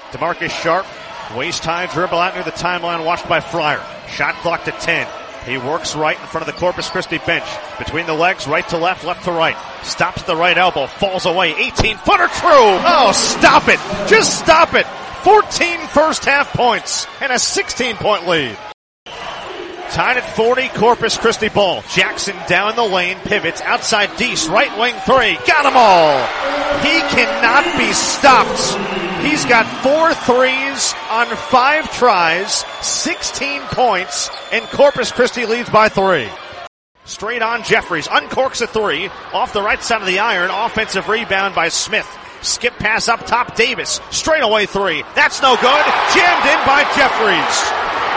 DeMarcus Sharp, waist-high dribble out near the timeline, watched by Fryer. Shot clock to 10. He works right in front of the Corpus Christi bench. Between the legs, right to left, left to right. Stops at the right elbow, falls away. 18-footer, true! Oh, stop it! Just stop it! 14 first-half points and a 16-point lead. Tied at 40, Corpus Christi ball. Jackson down the lane, pivots, outside Deese, right wing three. Got them all! He cannot be stopped. He's got 4 threes on 5 tries, 16 points, and Corpus Christi leads by 3. Straight on Jeffries, uncorks a 3, off the right side of the iron, offensive rebound by Smith. Skip pass up top, Davis, straight away 3. That's no good, jammed in by Jeffries.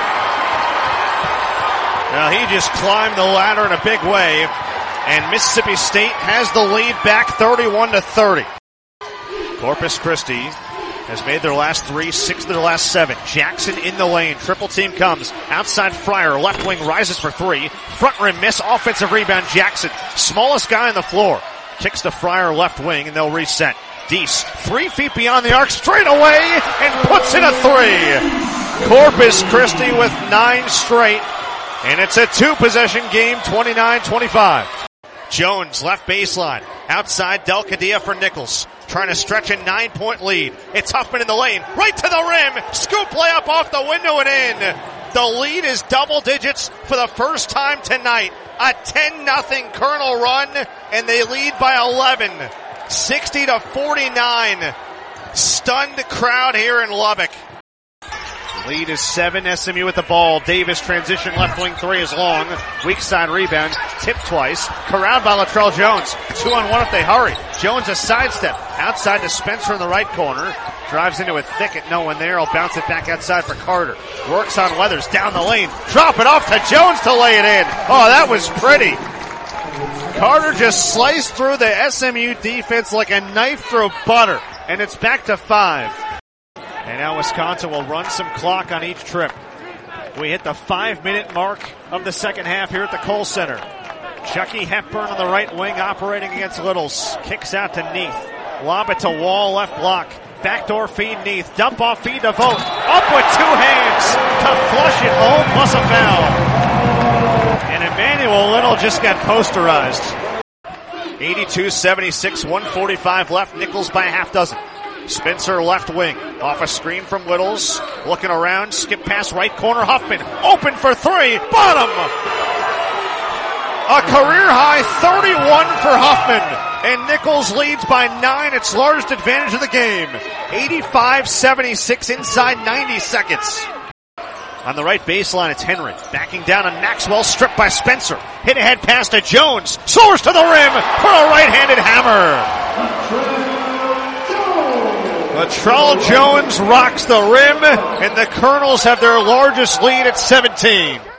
Now he just climbed the ladder in a big way, and Mississippi State has the lead back 31-30. Corpus Christi has made their last 3, 6 of their last 7. Jackson in the lane. Triple team comes. Outside Fryer. Left wing rises for 3. Front rim miss. Offensive rebound Jackson. Smallest guy on the floor. Kicks to Fryer left wing and they'll reset. Deese 3 feet beyond the arc straight away and puts in a 3. Corpus Christi with 9 straight. And it's a 2-possession game, 29-25. Jones, left baseline. Outside, Del Cadilla for Nichols. Trying to stretch a 9-point lead. It's Huffman in the lane. Right to the rim. Scoop layup off the window and in. The lead is double digits for the first time tonight. A 10-0 Colonel run, and they lead by 11. 60-49. Stunned crowd here in Lubbock. Lead is 7, SMU with the ball. Davis transition left wing 3 is long. Weak side rebound. Tipped twice. Corralled by Latrell Jones. 2-on-1 if they hurry. Jones a sidestep. Outside to Spencer in the right corner. Drives into a thicket. No one there. He'll bounce it back outside for Carter. Works on Weathers down the lane. Drop it off to Jones to lay it in. Oh, that was pretty. Carter just sliced through the SMU defense like a knife through butter. And it's back to 5. And now Wisconsin will run some clock on each trip. We hit the 5-minute mark of the second half here at the Kohl Center. Chucky Hepburn on the right wing operating against Littles. Kicks out to Neath. Lob it to Wall, left block. Backdoor feed Neath. Dump off feed to Vogt. Up with 2 hands to flush it home plus a foul. And Emmanuel Little just got posterized. 82-76, 1:45 left. Nichols by a half dozen. Spencer left wing, off a screen from Littles, looking around, skip pass right corner, Huffman, open for 3, bottom! A career high 31 for Huffman, and Nichols leads by 9, its largest advantage of the game. 85-76 inside 90 seconds. On the right baseline, it's Henry, backing down on Maxwell, stripped by Spencer. Hit ahead pass to Jones, soars to the rim for a right-handed hammer. Latrell Jones rocks the rim, and the Colonels have their largest lead at 17.